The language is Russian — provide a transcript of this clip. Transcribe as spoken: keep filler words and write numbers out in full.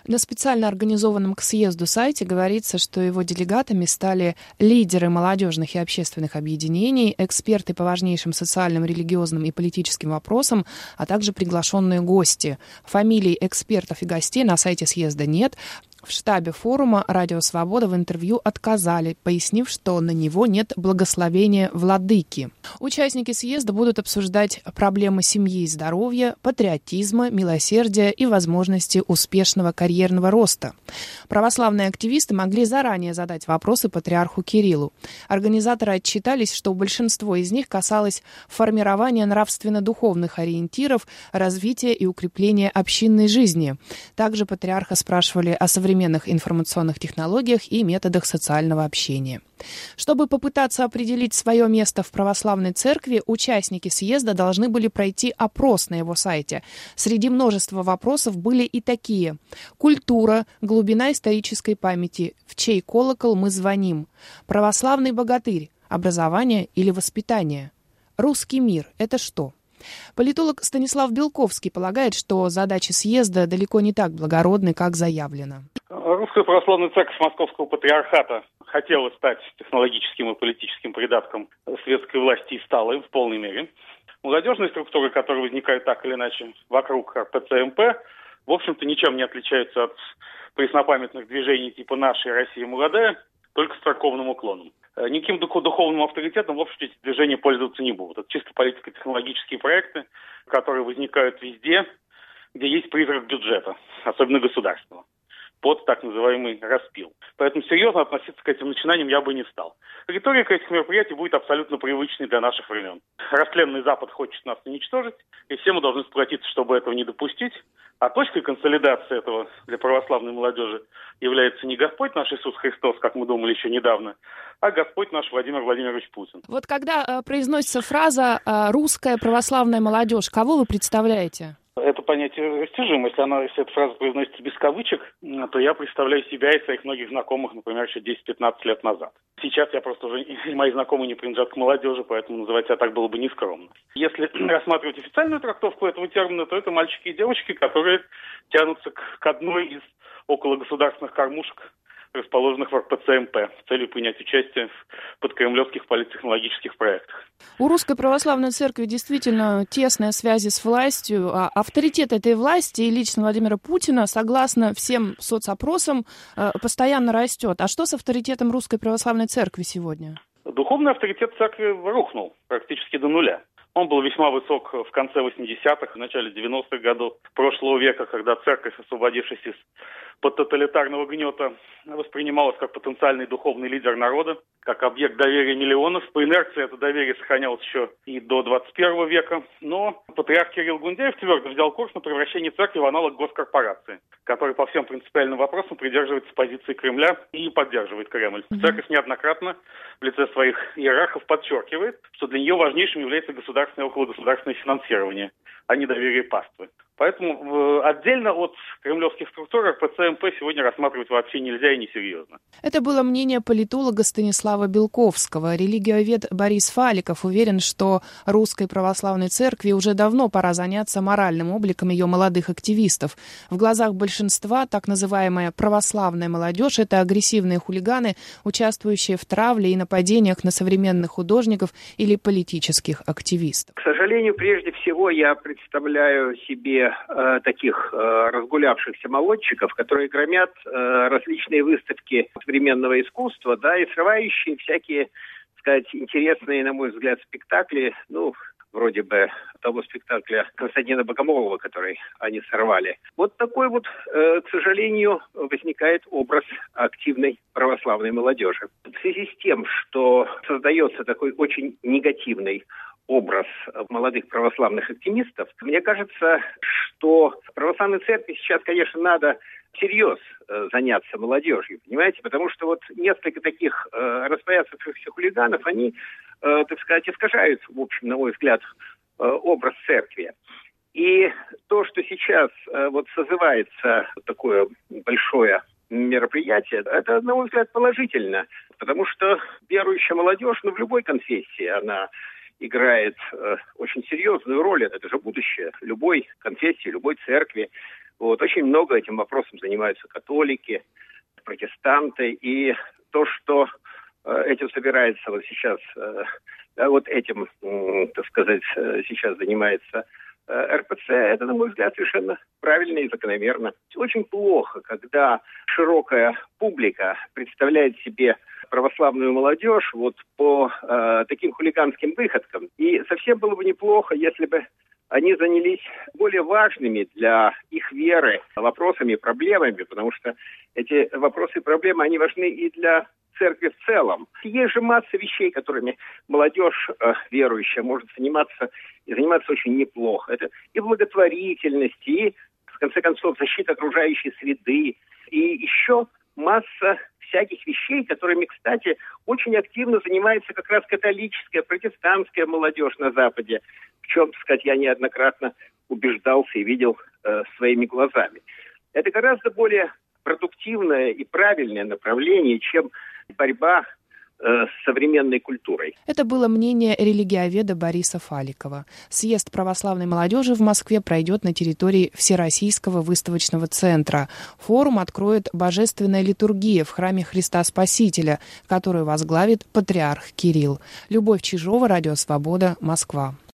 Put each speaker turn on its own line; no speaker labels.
На специально организованном к съезду сайте говорится, что его делегатами стали лидеры молодежных и общественных объединений, эксперты по важнейшим социальным, религиозным и политическим вопросам, а также приглашенные гости. Фамилий экспертов и гостей на сайте съезда нет. В штабе форума «Радио Свобода» в интервью отказали, пояснив, что на него нет благословения владыки. Участники съезда будут обсуждать проблемы семьи и здоровья, патриотизма, милосердия и возможности успешного карьерного роста. Православные активисты могли заранее задать вопросы патриарху Кириллу. Организаторы отчитались, что большинство из них касалось формирования нравственно-духовных ориентиров, развития и укрепления общинной жизни. Также патриарха спрашивали о современности современных информационных технологиях и методах социального общения. Чтобы попытаться определить свое место в православной церкви, участники съезда должны были пройти опрос на его сайте. Среди множества вопросов были и такие: культура, глубина исторической памяти, в чей колокол мы звоним, православный богатырь, образование или воспитание, русский мир — это что? Политолог Станислав Белковский полагает, что задачи съезда далеко не так благородны, как заявлено.
Русская православная церковь Московского патриархата хотела стать технологическим и политическим придатком светской власти и стала им в полной мере. Молодежные структуры, которые возникают так или иначе вокруг эр пэ цэ эм пэ, в общем-то ничем не отличаются от преснопамятных движений типа «Нашей Россия молодая», только с церковным уклоном. Никаким духовным авторитетом, в общем-то, эти движения пользоваться не будут. Это чисто политико-технологические проекты, которые возникают везде, где есть призрак бюджета, особенно государственного, под так называемый распил. Поэтому серьезно относиться к этим начинаниям я бы не стал. Риторика этих мероприятий будет абсолютно привычной для наших времен. Растленный Запад хочет нас уничтожить, и все мы должны сплотиться, чтобы этого не допустить. А точкой консолидации этого для православной молодежи является не Господь наш Иисус Христос, как мы думали еще недавно, а Господь наш Владимир Владимирович Путин.
Вот когда э, произносится фраза э, «русская православная молодежь», кого вы представляете?
Это понятие растяжимо. Если, она, если эта фраза произносится без кавычек, то я представляю себя и своих многих знакомых, например, еще десять-пятнадцать лет назад. Сейчас я просто уже, и мои знакомые не принадлежат к молодежи, поэтому называть себя так было бы нескромно. Если рассматривать официальную трактовку этого термина, то это мальчики и девочки, которые тянутся к, к одной из окологосударственных кормушек, расположенных в эр пэ цэ эм пэ, с целью принять участие в подкремлевских политтехнологических проектах.
У Русской Православной Церкви действительно тесные связи с властью. А авторитет этой власти и лично Владимира Путина, согласно всем соцопросам, постоянно растет. А что с авторитетом Русской Православной Церкви сегодня?
Духовный авторитет церкви рухнул практически до нуля. Он был весьма высок в конце восьмидесятых, в начале девяностых годов прошлого века, когда церковь, освободившись из-под тоталитарного гнета, воспринималась как потенциальный духовный лидер народа, как объект доверия миллионов. По инерции это доверие сохранялось еще и до двадцать первого века. Но патриарх Кирилл Гундяев твердо взял курс на превращение церкви в аналог госкорпорации, который по всем принципиальным вопросам придерживается позиции Кремля и поддерживает Кремль. Mm-hmm. Церковь неоднократно в лице своих иерархов подчеркивает, что для нее важнейшим является государственное и окологосударственное финансирование, а не доверие паствы. Поэтому э, отдельно от кремлевских структур эр пэ цэ эм пэ сегодня рассматривать вообще нельзя и несерьезно.
Это было мнение политолога Станислава Белковского. Религиовед Борис Фаликов уверен, что Русской Православной Церкви уже давно пора заняться моральным обликом ее молодых активистов. В глазах большинства так называемая православная молодежь — это агрессивные хулиганы, участвующие в травле и нападениях на современных художников или политических активистов.
К сожалению, прежде всего я представляю себе э, таких э, разгулявшихся молодчиков, которые громят э, различные выставки современного искусства, да, и срывающие всякие, так сказать, интересные, на мой взгляд, спектакли, ну, вроде бы того спектакля Константина Богомолова, который они сорвали. Вот такой вот, э, к сожалению, возникает образ активной православной молодежи. В связи с тем, что создается такой очень негативный образ молодых православных активистов, мне кажется, что православной церкви сейчас, конечно, надо всерьез э, заняться молодежью, понимаете? Потому что вот несколько таких э, распоясавшихся хулиганов, они, э, так сказать, искажают, в общем, на мой взгляд, э, образ церкви. И то, что сейчас э, вот созывается такое большое мероприятие, это, на мой взгляд, положительно, потому что верующая молодежь, ну, в любой конфессии, она играет э, очень серьезную роль, это же будущее любой конфессии, любой церкви. Вот, очень много этим вопросом занимаются католики, протестанты, и то, что э, этим собирается вот сейчас, э, вот этим, э, так сказать, э, сейчас занимается э, эр пэ цэ, это, на мой взгляд, совершенно правильно и закономерно. Очень плохо, когда широкая публика представляет себе православную молодежь вот по э, таким хулиганским выходкам. И совсем было бы неплохо, если бы они занялись более важными для их веры вопросами и проблемами, потому что эти вопросы и проблемы, они важны и для церкви в целом. Есть же масса вещей, которыми молодежь э, верующая может заниматься, и заниматься очень неплохо. Это и благотворительность, и, в конце концов, защита окружающей среды, и еще масса всяких вещей, которыми, кстати, очень активно занимается как раз католическая, протестантская молодежь на Западе, в чем, так сказать, я неоднократно убеждался и видел э, своими глазами. Это гораздо более продуктивное и правильное направление, чем борьба э, с современной культурой.
Это было мнение религиоведа Бориса Фаликова. Съезд православной молодежи в Москве пройдет на территории Всероссийского выставочного центра. Форум откроет божественная литургия в храме Христа Спасителя, которую возглавит патриарх Кирилл. Любовь Чижова, Радио Свобода, Москва.